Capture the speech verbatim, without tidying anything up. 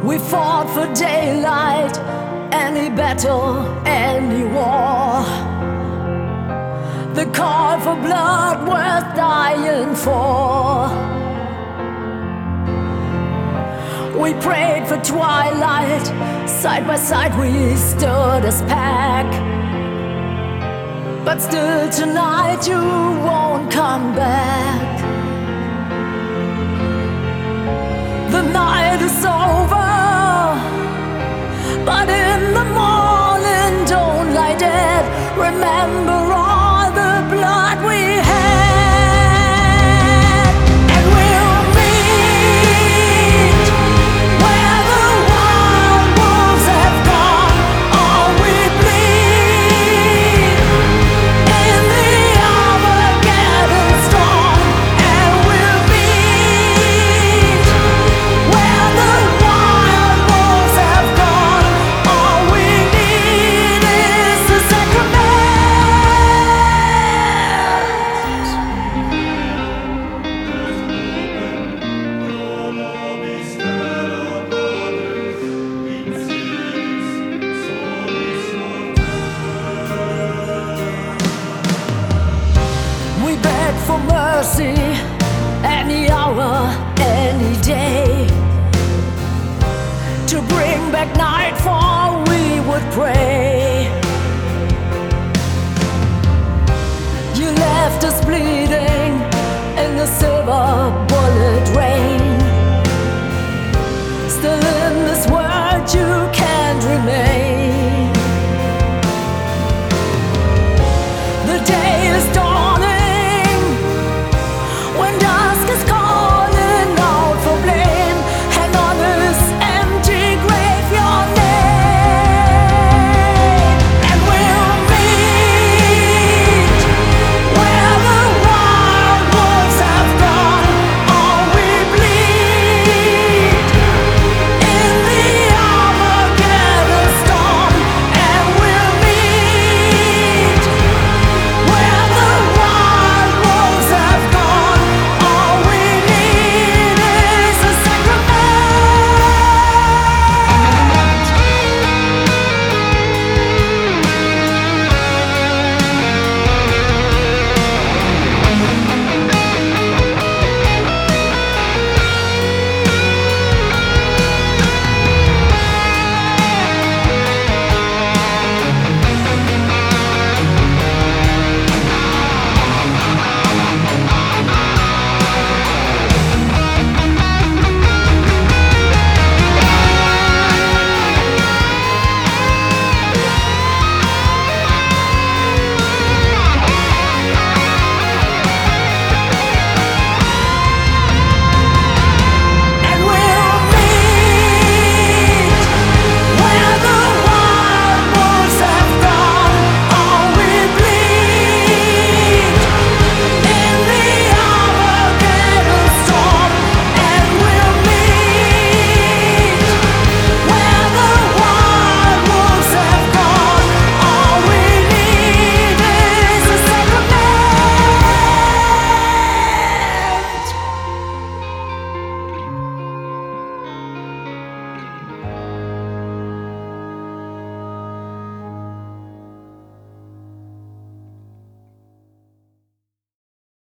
We fought for daylight, any battle, any war. The call for blood worth dying for. We prayed for twilight, side by side we stood as pack. But still tonight you won't come back. The night is over, but in the morning don't lie dead. Remember all the blood we had, and we'll meet where the wild wolves have gone. All we bleed in the hour getting strong, and we'll meet where the wild wolves have gone. All we need is the sacrament. We beg for mercy any hour, any day. To bring back nightfall we would pray.